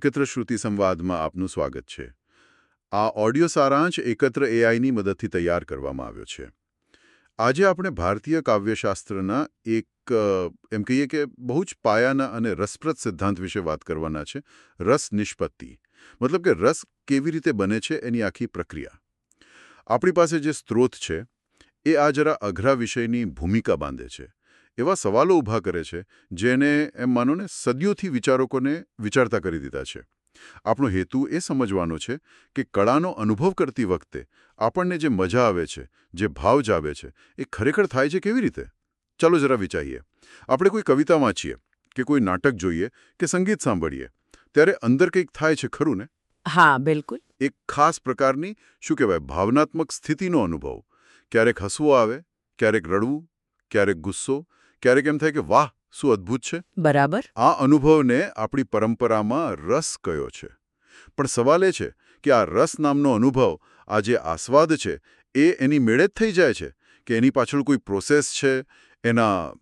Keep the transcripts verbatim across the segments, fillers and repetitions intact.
એકત્ર શ્રુતિ સંવાદમાં આપનું સ્વાગત છે. આ ઓડિયો સારાંશ એકત્ર એઆઈની મદદથી તૈયાર કરવામાં આવ્યો છે. આજે આપણે ભારતીય કાવ્યશાસ્ત્રના એક એમ કહીએ કે બહુ જ પાયાના અને રસપ્રદ સિદ્ધાંત વિશે વાત કરવાના છે. રસ નિષ્પત્તિ, મતલબ કે રસ કેવી રીતે બને છે એની આખી પ્રક્રિયા. આપણી પાસે જે સ્ત્રોત છે એ આ જરા અઘરા વિષયની ભૂમિકા બાંધે છે. એવા સવાલો ઊભા કરે છે જેને એમ માનો ને સદીઓથી વિચારકોને વિચારતા કરી દીધા છે. આપણો હેતુ એ સમજવાનો છે કે કળાનો અનુભવ કરતી વખતે આપણને જે મજા આવે છે, જે ભાવ જાવે છે, એ ખરેખર થાય છે કેવી રીતે? ચાલો જરા વિચારીએ. આપણે કોઈ કવિતા વાંચીએ કે કોઈ નાટક જોઈએ કે સંગીત સાંભળીએ ત્યારે અંદર કંઈક થાય છે, ખરું ને? હા, બિલકુલ. એક ખાસ પ્રકારની શું કહેવાય ભાવનાત્મક સ્થિતિનો અનુભવ. ક્યારેક હસવું આવે, ક્યારેક રડવું, ક્યારેક ગુસ્સો, ક્યારેક એમ થાય કે વાહ શું અદ્ભુત છે. બરાબર. આ અનુભવને આપણી પરંપરામાં રસ કયો છે. પણ સવાલ એ છે કે આ રસ નામનો અનુભવ, આ જે આસ્વાદ છે, એ એની મેળે જ થઈ જાય છે કે એની પાછળ કોઈ પ્રોસેસ છે? એના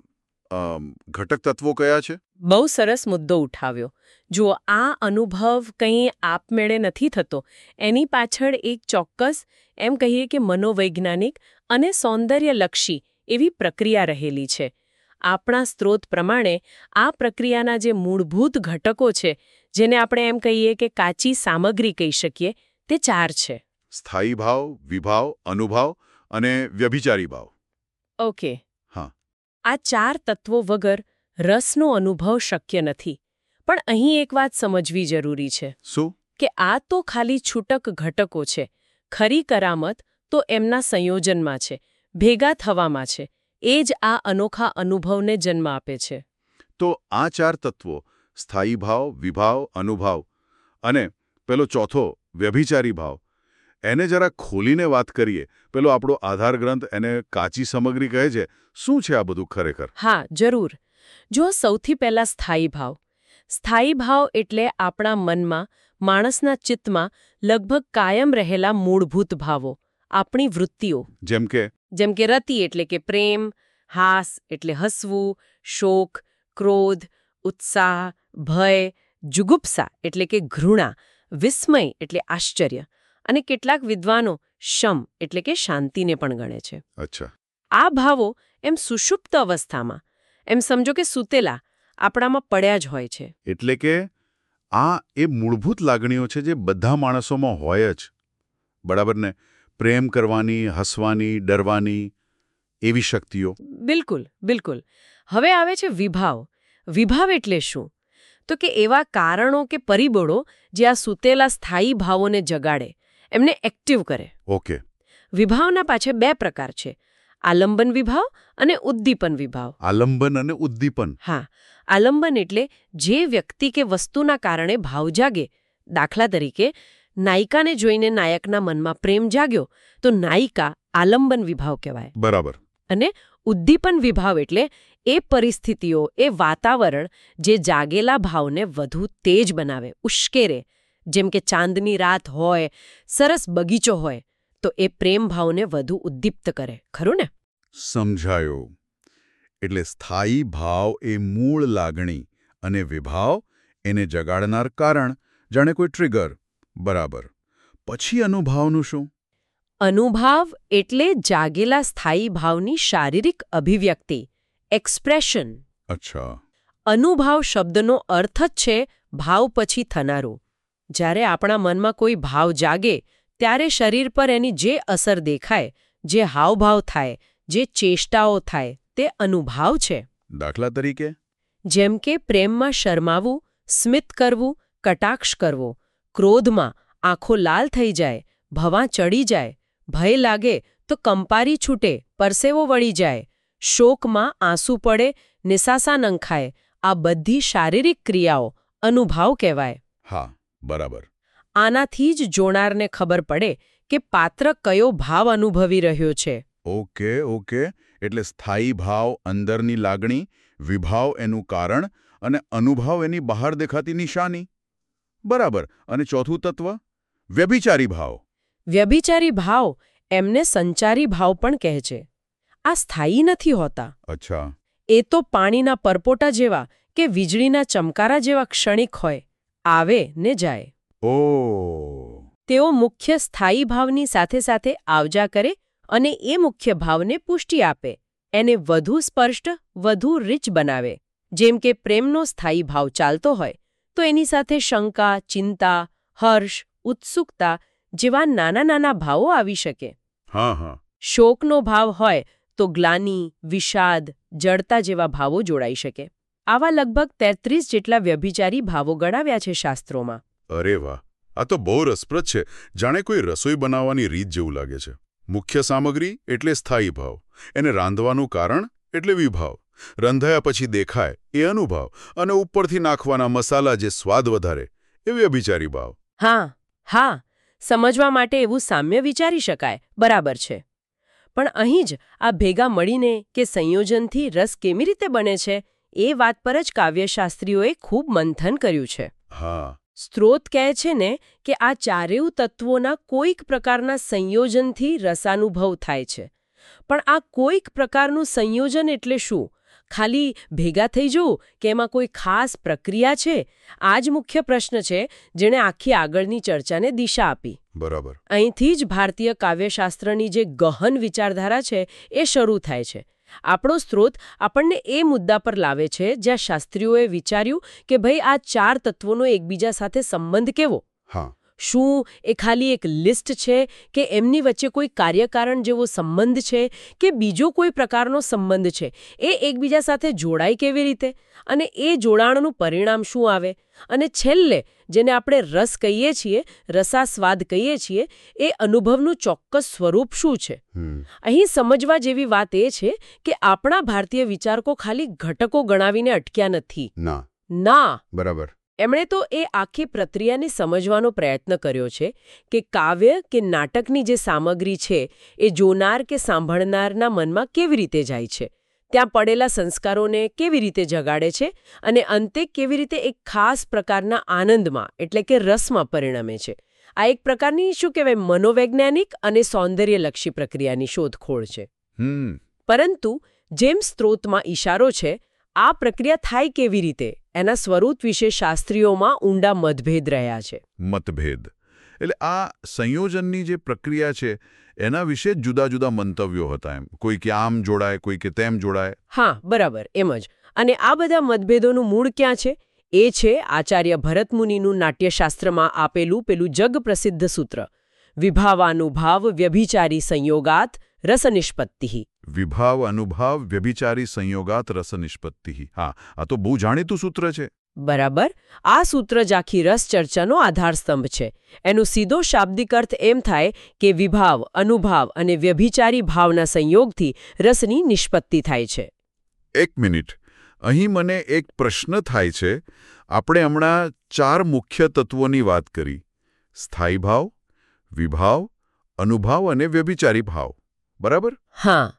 ઘટક તત્વો કયા છે? બહુ સરસ મુદ્દો ઉઠાવ્યો. જુઓ, આ અનુભવ કંઈ આપમેળે નથી થતો. એની પાછળ એક ચોક્કસ એમ કહીએ કે મનોવૈજ્ઞાનિક અને સૌંદર્યલક્ષી એવી પ્રક્રિયા રહેલી છે. આપણા સ્ત્રોત પ્રમાણે આ પ્રક્રિયાના જે મૂળભૂત ઘટકો છે, જેને આપણે એમ કહીએ કે કાચી સામગ્રી કહી શકીએ, તે ચાર છે. સ્થાયી ભાવ, વિભાવ, અનુભાવ અને વ્યભિચારી ભાવ. ઓકે. હા. આ ચાર તત્વો વગર રસનો અનુભવ શક્ય નથી. પણ અહીં એક વાત સમજવી જરૂરી છે. શું? કે આ તો ખાલી છૂટક ઘટકો છે. ખરી કરામત તો એમના સંયોજનમાં છે, ભેગા થવામાં છે. એ જ આ અનોખા અનુભવને જન્મ આપે છે. તો આ ચાર તત્વો સ્થાયી ભાવ, વિભાવ, અનુભાવ અને પેલો ચોથો વ્યભિચારી ભાવ, એને જરા ખોલીને વાત કરીએ. પેલો આપણો આધાર ગ્રંથ એને કાચી સામગ્રી કહે છે. શું છે આ બધું ખરેખર? હા, જરૂર. જો સૌથી પહેલા સ્થાયી ભાવ. સ્થાયી ભાવ એટલે આપણા મનમાં, માણસના ચિત્તમાં લગભગ કાયમ રહેલા મૂળભૂત ભાવો, આપણી વૃત્તિઓ. જેમ કે? જેમ કે રતિ એટલે કે પ્રેમ, હાસ એટલે હસવું, શોક, ક્રોધ, ઉત્સાહ, ભય, જુગુપ્સા એટલે કે ઘૃણા, વિસ્મય એટલે આશ્ચર્ય, અને કેટલાક વિદ્વાનો શમ એટલે કે શાંતિને પણ ગણે છે. અચ્છા. આ ભાવો એમ સુષુપ્ત અવસ્થામાં, એમ સમજો કે સૂતેલા, આપણામાં પડ્યા જ હોય છે. એટલે કે આ એ મૂળભૂત લાગણીઓ છે જે બધા માણસોમાં હોય જ. બરાબર ને? પ્રેમ કરવાની, હસવાની, ડરવાની, એવી શક્તિઓ. બિલકુલ, બિલકુલ. હવે આવે છે વિભાવ. વિભાવ એટલે શું? તો કે એવા કારણો કે પરિબળો જે આ સૂતેલા સ્થાયી ભાવોને જગાડે, એમને એક્ટિવ કરે. ઓકે. વિભાવના પાછળ બે પ્રકાર છે, આલંબન વિભાવ અને ઉદ્દીપન વિભાવ. આલંબન અને ઉદ્દીપન. હા. આલંબન એટલે જે વ્યક્તિ કે વસ્તુના કારણે ભાવ જાગે. દાખલા તરીકે, નાયિકાને જોઈને નાયકના મનમાં પ્રેમ જાગ્યો તો નાયિકા આલંબન વિભાવ કહેવાય. બરાબર. અને ઉદ્દીપન વિભાવ એટલે એ પરિસ્થિતિઓ, એ વાતાવરણ જે જાગેલા ભાવને વધુ તેજ બનાવે, ઉશ્કેરે. જેમ કે ચાંદની રાત હોય, સરસ બગીચો હોય, તો એ પ્રેમ ભાવને વધુ ઉદ્દીપ્ત કરે. ખરું ને? સમજાયો. એટલે સ્થાયી ભાવ એ મૂળ લાગણી અને વિભાવ એને જગાડનાર કારણ, જાણે કોઈ ટ્રિગર. બરાબર. પછી અનુભાવનું શું? અનુભાવ એટલે જાગેલા સ્થાયી ભાવની શારીરિક અભિવ્યક્તિ, એક્સપ્રેશન. અચ્છા. અનુભાવ શબ્દનો અર્થ જ છે ભાવ પછી થનારું. જ્યારે આપણા મનમાં કોઈ ભાવ જાગે ત્યારે શરીર પર એની જે અસર દેખાય, જે હાવભાવ થાય, જે ચેષ્ટાઓ થાય, તે અનુભાવ છે. દાખલા તરીકે? જેમ કે પ્રેમમાં શરમાવું, સ્મિત કરવું, કટાક્ષ કરવો. ક્રોધમાં આંખો લાલ થઈ જાય, ભવાં ચડી જાય. ભય લાગે તો કંપારી છૂટે, પરસેવો વળી જાય. શોકમાં આંસુ પડે, નિસાસા નંખાય. આ બધી શારીરિક ક્રિયાઓ અનુભાવ કહેવાય. હા, બરાબર. આનાથી જ જોનારને ખબર પડે કે પાત્ર કયો ભાવ અનુભવી રહ્યો છે. Okay, okay. એટલે સ્થાયી ભાવ અંદરની લાગણી, વિભાવ એનું કારણ અને અનુભાવ એની બહાર દેખાતી નિશાની. બરાબર. અને ચોથું તત્વ? વ્યભિચારી ભાવ. વ્યભિચારી ભાવ એમને સંચારી ભાવ પણ કહે છે. આ સ્થાયી નથી હોતા. અચ્છા. એ તો પાણીના પરપોટા જેવા કે વીજળીના ચમકારા જેવા ક્ષણિક હોય. આવે ને જાય. ઓ તેઓ મુખ્ય સ્થાયી ભાવની સાથે સાથે આવજા કરે અને એ મુખ્ય ભાવને પુષ્ટિ આપે, એને વધુ સ્પષ્ટ, વધુ રીચ બનાવે. જેમ કે પ્રેમનો સ્થાયી ભાવ ચાલતો હોય તો એની સાથે શંકા, ચિંતા, હર્ષ, ઉત્સુકતા જેવા નાના નાના ભાવો આવી શકે. હા હા શોકનો ભાવ હોય તો ગ્લાનિ, વિષાદ, જડતા જેવા ભાવો જોડાઈ શકે. આવા લગભગ તેત્રીસ જેટલા વ્યભિચારી ભાવો ગણાવ્યા છે શાસ્ત્રોમાં. અરે વાહ, આ તો બહુ રસપ્રદ છે. જાણે કોઈ રસોઈ બનાવવાની રીત જેવું લાગે છે. મુખ્ય સામગ્રી એટલે સ્થાયી ભાવ, એને રાંધવાનું કારણ એટલે વિભાવ, રંધાયા પછી દેખાય એ અનુભાવ, અને ઉપરથી નાખવાના મસાલા જે સ્વાદ વધારે એ વ્યભિચારી ભાવ. હા હા સમજવા માટે એવું સામ્ય વિચારી શકાય. બરાબર છે. પણ અહીં જ આ ભેગા મળીને કે સંયોજનથી રસ કેવી રીતે બને છે એ વાત પર જ કાવ્યશાસ્ત્રીઓએ ખૂબ મંથન કર્યું છે. હા સ્ત્રોત કહે છે ને કે આ ચારેય તત્વોના કોઈક પ્રકારના સંયોજનથી રસાનુભવ થાય છે. પણ આ કોઈક પ્રકારનું સંયોજન એટલે શું? ખાલી ભેગા થઈ જવું કે એમાં કોઈ ખાસ પ્રક્રિયા છે? આ જ મુખ્ય પ્રશ્ન છે જેણે આખી આગળની ચર્ચાને દિશા આપી. બરાબર. અહીંથી જ ભારતીય કાવ્યશાસ્ત્રની જે ગહન વિચારધારા છે એ શરૂ થાય છે. આપણો સ્ત્રોત આપણને એ મુદ્દા પર લાવે છે જ્યાં શાસ્ત્રીઓએ વિચાર્યું કે ભાઈ આ ચાર તત્વોનો એકબીજા સાથે સંબંધ કેવો? હા. શું એ ખાલી એક લિસ્ટ છે કે એમની વચ્ચે કોઈ કાર્યકારણ જેવો સંબંધ છે કે બીજો કોઈ પ્રકારનો સંબંધ છે? એ એકબીજા સાથે જોડાય કેવી રીતે અને એ જોડાણનું પરિણામ શું આવે? અને છેલ્લે જેને આપણે રસ કહીએ છીએ, રસાસ્વાદ કહીએ છીએ, એ અનુભવનું ચોક્કસ સ્વરૂપ શું છે? અહીં સમજવા જેવી વાત એ છે કે આપણા ભારતીય વિચારકો ખાલી ઘટકો ગણાવીને અટક્યા નથી. ના ના બરાબર. એમણે તો એ આખી પ્રક્રિયાને સમજવાનો પ્રયત્ન કર્યો છે કે કાવ્ય કે નાટકની જે સામગ્રી છે એ જોનાર કે સાંભળનારના મનમાં કેવી રીતે જાય છે, ત્યાં પડેલા સંસ્કારોને કેવી રીતે જગાડે છે અને અંતે કેવી રીતે એક ખાસ પ્રકારના આનંદમાં એટલે કે રસમાં પરિણમે છે. આ એક પ્રકારની શું કહેવાય મનોવૈજ્ઞાનિક અને સૌંદર્યલક્ષી પ્રક્રિયાની શોધખોળ છે. પરંતુ જેમ સ્ત્રોતમાં ઈશારો છે, આ પ્રક્રિયા થાય કેવી રીતે એના સ્વરૂપ વિશે શાસ્ત્રીઓમાં ઊંડા મતભેદ રહ્યા છે. મતભેદ એટલે આ સંયોજનની જે પ્રક્રિયા છે એના વિશે જુદા જુદા મંતવ્યો હતા. એમ કોઈ કે આમ જોડાય, કોઈ કે તેમ જોડાય. હા બરાબર, એમ જ. અને આ બધા મતભેદોનું મૂળ ક્યાં છે? એ છે આચાર્ય ભરતમુનિનું નાટ્યશાસ્ત્રમાં આપેલું પેલું જગ પ્રસિદ્ધ સૂત્ર, વિભાવાનુભાવ વ્યભિચારી સંયોગાત રસનિષ્પત્તિ. વિભાવ અનુભાવ વ્યભિચારી સંયોગાત રસનિષ્પત્તિ. હા, આ તો બહુ જાણીતું સૂત્ર છે. બરાબર. આ સૂત્ર જ આખી રસ ચર્ચાનો આધારસ્તંભ છે. એનો સીધો શાબ્દિક અર્થ એમ થાય કે વિભાવ, અનુભાવ અને વ્યભિચારી ભાવના સંયોગથી રસની નિષ્પત્તિ થાય છે. એક મિનિટ, અહીં મને એક પ્રશ્ન થાય છે. આપણે હમણાં ચાર મુખ્ય તત્વોની વાત કરી: સ્થાયી ભાવ, વિભાવ, અનુભાવ અને વ્યભિચારી ભાવ. બરાબર? હા.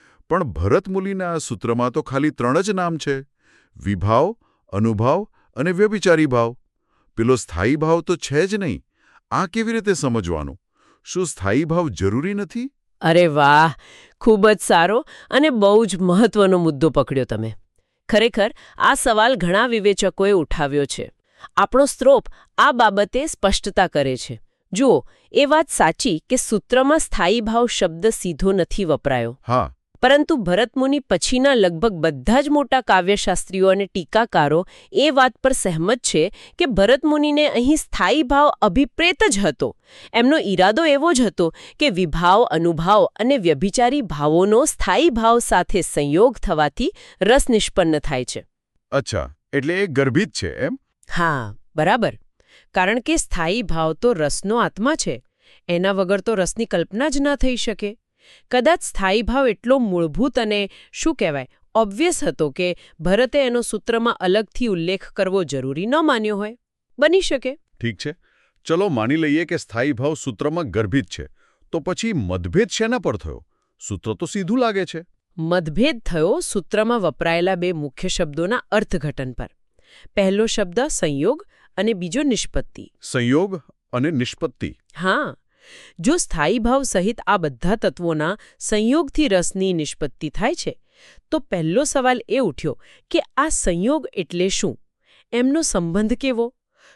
પણ ભરતમુનિના આ સૂત્રમાં તો ખાલી ત્રણ જ નામ છે: વિભાવ, અનુભાવ અને વ્યભિચારી ભાવ. પેલો સ્થાયી ભાવ તો છે જ નહીં. આ કેવી રીતે સમજવાનું? શું સ્થાયી ભાવ જરૂરી નથી? અરે વાહ, ખૂબ જ સારો અને બહુ જ મહત્વનો મુદ્દો પકડ્યો તમે. ખરેખર આ સવાલ ઘણા વિવેચકોએ ઉઠાવ્યો છે. આપણો સ્ત્રોત આ બાબતે સ્પષ્ટતા કરે છે. જુઓ, એ વાત સાચી કે સૂત્રમાં સ્થાયી ભાવ શબ્દ સીધો નથી વપરાયો. હા. પરંતુ ભરતમુનિ પછીના લગભગ બધા જ મોટા કાવ્યશાસ્ત્રીઓ અને ટીકાકારો એ વાત પર સહેમત છે કે ભરતમુનિને અહીં સ્થાયી ભાવ અભિપ્રેત જ હતો. એમનો ઈરાદો એવો જ હતો કે વિભાવ, અનુભાવ અને વ્યભિચારી ભાવોનો સ્થાયી ભાવ સાથે સંયોગ થવાથી રસ નિષ્પન્ન થાય છે. અચ્છા, એટલે એ ગર્ભિત છે એમ? હા, બરાબર. કારણ કે સ્થાયી ભાવ તો રસનો આત્મા છે. એના વગર તો રસની કલ્પના જ ના થઈ શકે. કદાચ સ્થાયી ભાવ એટલો મૂળભૂત અને શું કહેવાય ઓબ્વિયસ હતો કે ભરતે એનો સૂત્રમાં અલગથી ઉલ્લેખ કરવો જરૂરી ન માન્યો હોય. બની શકે. ઠીક છે, ચલો માની લઈએ કે સ્થાયી ભાવ સૂત્રમાં ગર્ભિત છે. તો પછી મતભેદ શેના પર થયો? સૂત્ર તો સીધું લાગે છે. મતભેદ થયો સૂત્રમાં વપરાયેલા બે મુખ્ય શબ્દોના અર્થઘટન પર. પહેલો શબ્દ સંયોગ અને બીજો નિષ્પત્તિ. સંયોગ અને નિષ્પત્તિ. હા. જો સ્થાયી ભાવ સહિત આ બધા તત્વોના સંયોગથી રસની નિષ્પત્તિ થાય છે તો પહેલો સવાલ એ ઉઠ્યો કે આ સંયોગ એટલે શું? એમનો સંબંધ કેવો?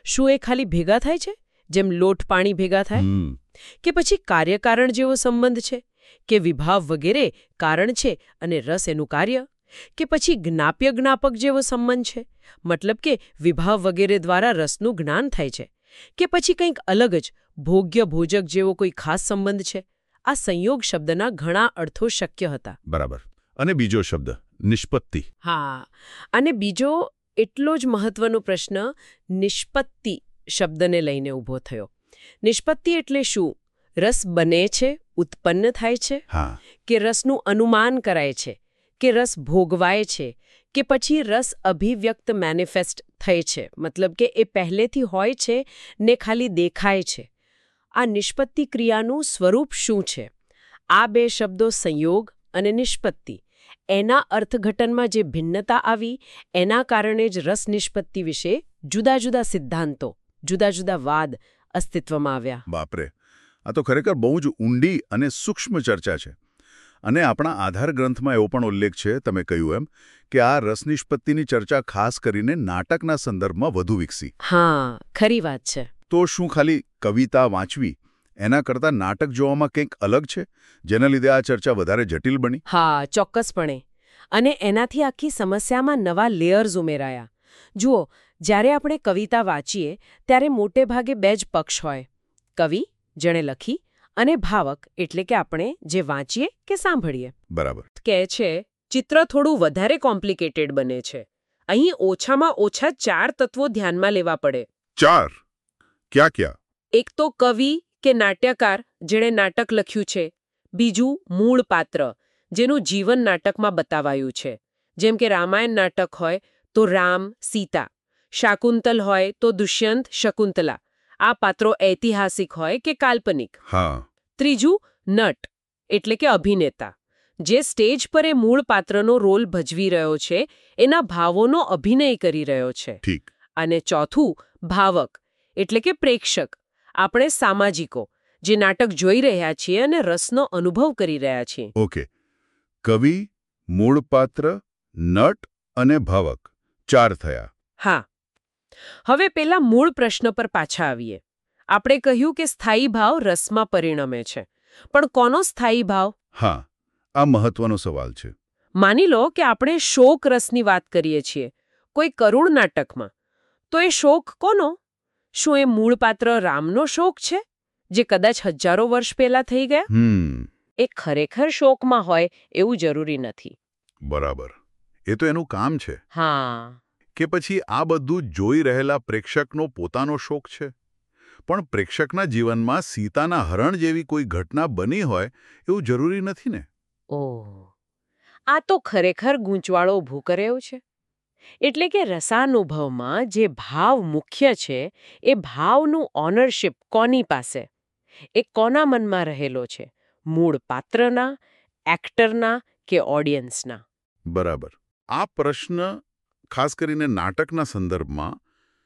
શું એ ખાલી ભેગા થાય છે, જેમ લોટ પાણી ભેગા થાય? હમ, કે પછી કાર્યકારણ જેવો સંબંધ છે, કે વિભાવ વગેરે કારણ છે અને રસ એનું કાર્ય? કે પછી જ્ઞાપ્ય જ્ઞાપક જેવો સંબંધ છે, મતલબ કે વિભાવ વગેરે દ્વારા રસનું જ્ઞાન થાય છે? કે પછી કંઈક અલગ જ ભોગ્ય ભોજક જેવો કોઈ ખાસ સંબંધ છે? આ સંયોગ શબ્દના ઘણા અર્થો શક્ય હતા. બરાબર. અને બીજો શબ્દ નિષ્પત્તિ. હા, અને બીજો એટલો જ મહત્વનો પ્રશ્ન નિષ્પત્તિ શબ્દને લઈને ઊભો થયો. નિષ્પત્તિ એટલે શું? રસ બને છે, ઉત્પન્ન થાય છે? હા. કે રસનું અનુમાન કરાય છે? કે રસ ભોગવાય છે? કે પછી રસ અભિવ્યક્ત મેનિફેસ્ટ થાય છે, મતલબ કે એ પહેલેથી હોય છે ને ખાલી દેખાય છે? આ નિષ્પત્તિ ક્રિયાનું સ્વરૂપ શું છે? આ બે શબ્દો સંયોગ અને નિષ્પત્તિ, એના અર્થઘટનમાં જે ભિન્નતા આવી, એના કારણે જ રસ નિષ્પત્તિ વિશે જુદા જુદા સિદ્ધાંતો, જુદા જુદા વાદ અસ્તિત્વમાં આવ્યા. બાપરે, આ તો ખરેખર બહુ જ ઊંડી અને સૂક્ષ્મ ચર્ચા છે. અને આપણા આધાર ગ્રંથમાં એવો પણ ઉલ્લેખ છે, તમે કહ્યું એમ, કે આ રસ નિષ્પત્તિની ચર્ચા ખાસ કરીને નાટકના સંદર્ભમાં વધુ વિકસી. હા, ખરી વાત છે. તો શું ખાલી કવિતા વાંચવી એના કરતાં નાટક જોવામાં કંઈક અલગ છે, જેના લીધે આ ચર્ચા વધારે જટિલ બની? હા, ચોક્કસપણે. અને એનાથી આખી સમસ્યામાં નવા લેયર્સ ઉમેરાયા. જુઓ, જ્યારે આપણે કવિતા વાંચીએ ત્યારે મોટે ભાગે બે જ પક્ષ હોય. કવિ, જેણે લખી, અને ભાવક, એટલે કે આપણે જે વાંચીએ કે સાંભળીએ. બરાબર. કહે છે, ચિત્ર થોડું વધારે કોમ્પ્લિકેટેડ બને છે. અહીં ઓછામાં ઓછા ચાર તત્વો ધ્યાનમાં લેવા પડે. ચાર? ક્યાં ક્યાં? એક તો કવિ કે નાટ્યકાર, જેણે નાટક લખ્યું છે. બીજું મૂળ પાત્ર, જેનું જીવન નાટકમાં બતાવાયું છે. જેમ કે રામાયણ નાટક હોય તો રામ, સીતા. શાકુંતલ હોય તો દુષ્યંત, શકુંતલા. આ પાત્રો ઐતિહાસિક હોય કે કાલ્પનિક. હા. ત્રીજું નટ, એટલે કે અભિનેતા, જે સ્ટેજ પર એ મૂળ પાત્રનો રોલ ભજવી રહ્યો છે, એના ભાવોનો અભિનય કરી રહ્યો છે. ઠીક. અને ચોથું ભાવક, એટલે કે પ્રેક્ષક, આપણે સામાજિકો, જે નાટક જોઈ રહ્યા છીએ અને રસનો અનુભવ કરી રહ્યા છીએ. ઓકે. કવિ, મૂળ પાત્ર, નટ અને ભાવક, ચાર થયા. હા. હવે પેલા મૂળ પ્રશ્ન પર પાછા આવીએ. આપણે કહ્યું કે સ્થાયી ભાવ રસમાં પરિણમે છે. પણ કોનો સ્થાયી ભાવ? હા, આ મહત્વનો સવાલ છે. માની લો કે આપણે શોક રસની વાત કરીએ છીએ કોઈ કરુણ નાટકમાં. તો એ શોક કોનો? શું એ મૂળ પાત્ર રામનો શોક છે, જે કદાચ હજારો વર્ષ પહેલા થઈ ગયા? હમ. એ ખરેખર શોકમાં હોય એવું જરૂરી નથી. બરાબર. એ તો એનું કામ છે. હા. કે પછી આ બધું જોઈ રહેલા પ્રેક્ષકનો પોતાનો શોક છે? પણ પ્રેક્ષકના જીવનમાં સીતાના હરણ જેવી કોઈ ઘટના બની હોય એવું જરૂરી નથી ને? ઓહ, આ તો ખરેખર ગૂંચવાળો ઊભું કરે એવું છે. એટલે કે રસાનુભવમાં જે ભાવ મુખ્ય છે, એ ભાવનું ઓનરશિપ કોની પાસે? એ કોના મનમાં રહેલો છે? મૂળ પાત્રના, એક્ટરના કે ઓડિયન્સના? બરાબર. આ પ્રશ્ન ખાસ કરીને નાટકના સંદર્ભમાં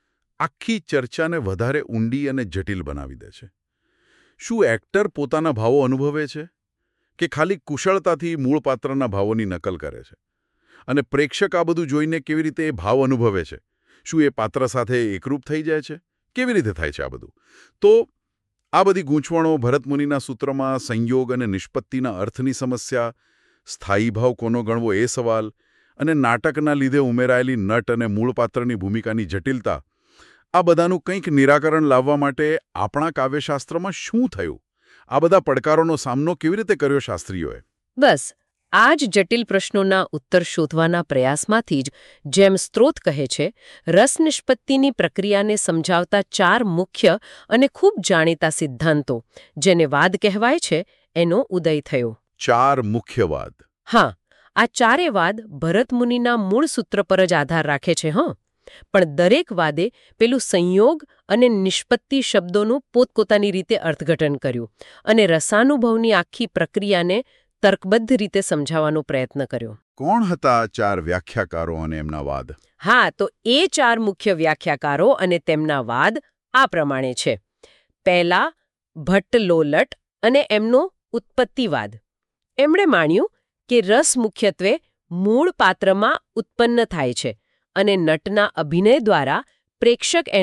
આખી ચર્ચાને વધારે ઊંડી અને જટિલ બનાવી દે છે. શું એક્ટર પોતાના ભાવો અનુભવે છે કે ખાલી કુશળતાથી મૂળ પાત્રના ભાવોની નકલ કરે છે? અને પ્રેક્ષક આ બધું જોઈને કેવી રીતે એ ભાવ અનુભવે છે? શું એ પાત્ર સાથે એકરૂપ થઈ જાય છે? કેવી રીતે થાય છે આ બધું? તો આ બધી ગૂંચવણો, ભરતમુનિના સૂત્રમાં સંયોગ અને નિષ્પત્તિના અર્થની સમસ્યા, સ્થાયી ભાવ કોનો ગણવો એ સવાલ, અને નાટકના લીધે ઉમેરાયેલી નટ અને મૂળ પાત્રની ભૂમિકાની જટિલતા, આ બધાનું કંઈક નિરાકરણ લાવવા માટે આપણા કાવ્યશાસ્ત્રમાં શું થયું? આ બધા પડકારોનો સામનો કેવી રીતે કર્યો શાસ્ત્રીઓએ? બસ આ જ જટિલ પ્રશ્નોના ઉત્તર શોધવાના પ્રયાસમાંથી જ, જેમ સ્ત્રોત કહે છે, રસ નિષ્પત્તિની પ્રક્રિયાને સમજાવતા ચાર મુખ્ય અને ખૂબ જાણીતા સિદ્ધાંતો, જેને વાદ કહેવાય છે, એનો ઉદય થયો. ચાર મુખ્ય વાદ? હા. આ ચારે વાદ ભરતમુનિના મૂળ સૂત્ર પર જ આધાર રાખે છે. હં પણ દરેક વાદે પેલું સંયોગ અને નિષ્પત્તિ શબ્દોનું પોતપોતાની રીતે અર્થઘટન કર્યું અને રસાનુભવની આખી પ્રક્રિયાને તર્કબદ્ધ રીતે સમજાવવાનો પ્રયત્ન કર્યો. કોણ હતા ચાર વ્યાખ્યાકારો અને એમના વાદ? હા, તો એ ચાર મુખ્ય વ્યાખ્યાકારો અને તેમના વાદ આ પ્રમાણે છે. પહેલા ભટ્ટ લોલટ અને એમનો ઉત્પત્તિવાદ. એમણે માન્યું કે રસ મુખ્યત્વે મૂળ પાત્રમાં ઉત્પન્ન થાય છે અને નટના અભિનય દ્વારા પ્રેક્ષક એનો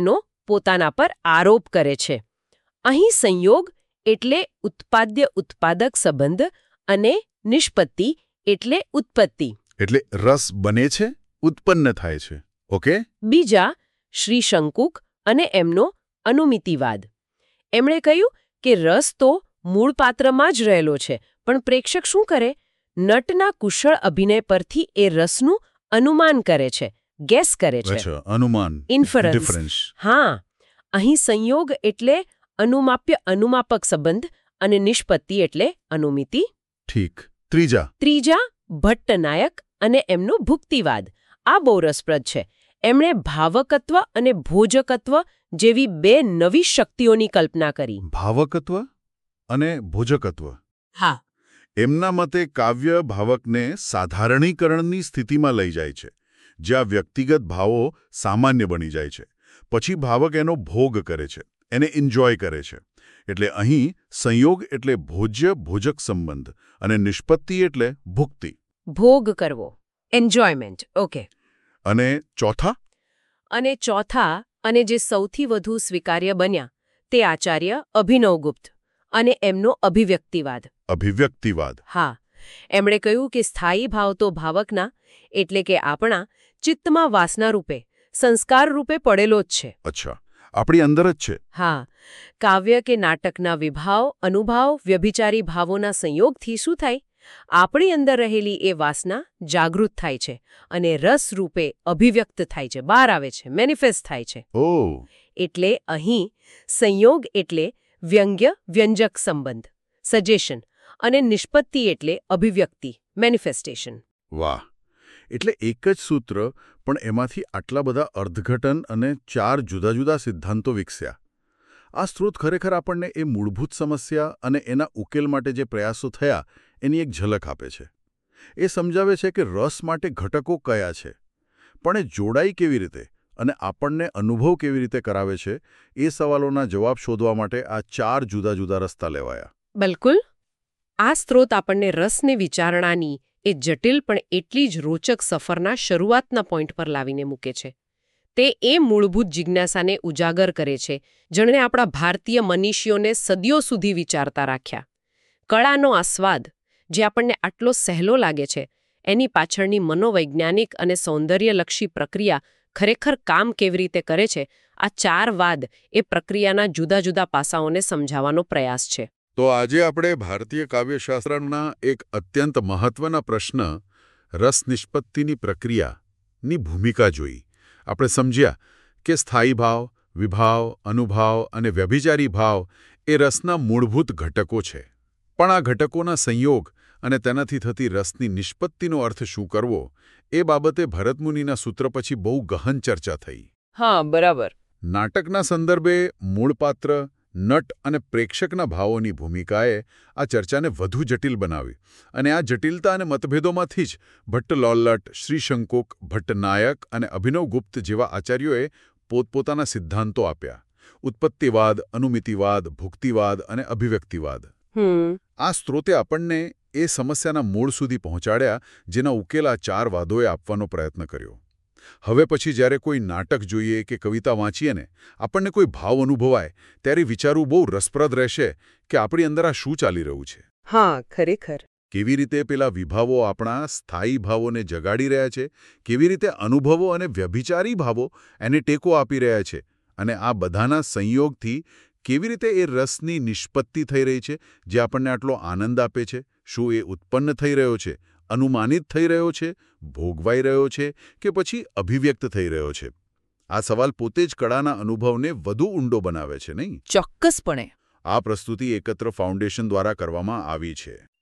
પોતાના પર આરોપ કરે છે. અહીં સંયોગ એટલે ઉત્પાદ્ય ઉત્પાદક સંબંધ અને નિષ્પત્તિ એટલે ઉત્પત્તિ. એટલે રસ બને છે, ઉત્પન્ન થાય છે. ઓકે. બીજા શ્રી શંકુક અને એમનો અનુમિતિવાદ. એમણે કહ્યું કે રસ તો મૂળ પાત્રમાં જ રહેલો છે, પણ પ્રેક્ષક શું કરે? નટના કુશળ અભિનય પરથી એ રસનું અનુમાન કરે છે, ગેસ કરે છે. અચ્છા, અનુમાન, ઇન્ફરન્સ. ડિફરન્સ. હા, અહીં સંયોગ એટલે અનુમાપ્ય અનુમાપક સંબંધ અને નિષ્પત્તિ એટલે અનુમિતિ. ઠીક. ત્રીજા ત્રીજા ભટ્ટનાયક અને એમનો ભુક્તિવાદ. આ બહુ રસપ્રદ છે. એમણે ભાવકત્વ અને ભોજકત્વ જેવી બે નવી શક્તિઓની કલ્પના કરી. ભાવકત્વ અને ભોજકત્વ. હા. એમના મતે કાવ્ય ભાવકને સાધારણીકરણની સ્થિતિમાં લઈ જાય છે, જ્યાં વ્યક્તિગત ભાવો સામાન્ય બની જાય છે. પછી ભાવક એનો ભોગ કરે છે, એને એન્જોય કરે છે. એટલે અહીં સંયોગ એટલે ભોજ્ય ભોજક સંબંધ અને નિષ્પત્તિ એટલે ભુક્તિ. ભોગ કરવો, એન્જોયમેન્ટ. ઓકે. અને ચોથા અને ચોથા અને જે સૌથી વધુ સ્વીકાર્ય બન્યા તે આચાર્ય અભિનવગુપ્ત અને એમનો અભિવ્યક્તિવાદ. અભિવ્યક્તિવાદ. હા, એમણે કહ્યું કે સ્થાયી ભાવ તો ભાવકના એટલે કે આપણા ચિત્તમાં વાસના રૂપે, સંસ્કાર રૂપે પડેલો જ છે. અચ્છા, આપણી અંદર જ છે. હા, કાવ્ય કે નાટકના વિભાવ, અનુભાવ, વ્યભિચારી ભાવોના સંયોગથી શું થાય? આપણી અંદર રહેલી એ વાસના જાગૃત થાય છે અને રસ રૂપે અભિવ્યક્ત થાય છે, બહાર આવે છે, મેનિફેસ્ટ થાય છે. ઓહ. એટલે અહીં સંયોગ એટલે વ્યંગ્ય વ્યંજક સંબંધ, સજેશન, અને નિષ્પત્તિ એટલે અભિવ્યક્તિ, મેનિફેસ્ટેશન. વાહ. એટલે એક જ સૂત્ર, પણ એમાંથી આટલા બધા અર્થઘટન અને ચાર જુદા જુદા સિદ્ધાંતો વિકસ્યા. આ સ્ત્રોત ખરેખર આપણને એ મૂળભૂત સમસ્યા અને એના ઉકેલ માટે જે પ્રયાસો થયા એની એક ઝલક આપે છે. એ સમજાવે છે કે રસ માટે ઘટકો કયા છે, પણ એ જોડાઈ કેવી રીતે અને આપણને અનુભવ કેવી રીતે કરાવે છે, એ સવાલોના જવાબ શોધવા માટે આ ચાર જુદા જુદા રસ્તા લેવાયા. બિલકુલ. આ સ્ત્રોત આપણને રસને વિચારણાની એ જટિલ પણ એટલી જ રોચક સફરના શરૂઆતના પોઈન્ટ પર લાવીને મૂકે છે. તે એ મૂળભૂત જિજ્ઞાસાને ઉજાગર કરે છે જેણે આપણા ભારતીય મનીષીઓને સદીઓ સુધી વિચારતા રાખ્યા. કળાનો આસ્વાદ, જે આપણને આટલો સહેલો લાગે છે, એની પાછળની મનોવૈજ્ઞાનિક અને સૌંદર્યલક્ષી પ્રક્રિયા ખરેખર કામ કેવી રીતે કરે છે, આ ચાર વાદ એ પ્રક્રિયાના જુદા જુદા પાસાઓને સમજાવવાનો પ્રયાસ છે. તો આજે આપણે ભારતીય કાવ્યશાસ્ત્રના એક અત્યંત મહત્વના પ્રશ્ન, રસ નિષ્પત્તિની પ્રક્રિયાની ભૂમિકા જોઈ. આપણે સમજ્યા કે સ્થાયી ભાવ, વિભાવ, અનુભાવ અને વ્યભિચારી ભાવ એ રસના મૂળભૂત ઘટકો છે. પણ આ ઘટકોના સંયોગ અને તેનાથી થતી રસની નિષ્પત્તિનો અર્થ શું કરવો, એ બાબતે ભરતમુનિના સૂત્ર પછી બહુ ગહન ચર્ચા થઈ. હા, બરાબર. નાટકના સંદર્ભે મૂળ પાત્ર, નટ અને પ્રેક્ષકના ભાવોની ભૂમિકાએ આ ચર્ચાને વધુ જટિલ બનાવી. અને આ જટિલતા અને મતભેદોમાંથી જ ભટ્ટલોલ્લટ, શ્રીશંકુક, ભટ્ટનાયક અને અભિનવગુપ્ત જેવા આચાર્યોએ પોતપોતાના સિદ્ધાંતો આપ્યા. ઉત્પત્તિવાદ, અનુમિતિવાદ, ભુક્તિવાદ અને અભિવ્યક્તિવાદ. હમ આ સ્ત્રોતે આપણને એ સમસ્યાના મૂળ સુધી પહોંચાડ્યા જેના ઉકેલ આ ચાર વાદોએ આપવાનો પ્રયત્ન કર્યો. હવે પછી જ્યારે કોઈ નાટક જોઈએ કે કવિતા વાંચીએ ને આપણને કોઈ ભાવ અનુભવાય ત્યારે વિચારવું બહુ રસપ્રદ રહેશે કે આપણી અંદર આ શું ચાલી રહ્યું છે. હા, ખરેખર. કેવી રીતે પેલા વિભાવો આપણા સ્થાયી ભાવોને જગાડી રહ્યા છે, કેવી રીતે અનુભવો અને વ્યભિચારી ભાવો એને ટેકો આપી રહ્યા છે, અને આ બધાના સંયોગથી કેવી રીતે એ રસની નિષ્પત્તિ થઈ રહી છે જે આપણને આટલો આનંદ આપે છે. શું એ ઉત્પન્ન થઈ રહ્યો છે, અનુમાનિત થઈ રહ્યો છે, ભોગવાઈ રહ્યો છે કે પછી અભિવ્યક્ત થઈ રહ્યો છે? આ સવાલ પોતે જ કળાના અનુભવને વધુ ઊંડો બનાવે છે, નહીં? ચોક્કસપણે. આ પ્રસ્તુતિ એકત્ર ફાઉન્ડેશન દ્વારા કરવામાં આવી છે.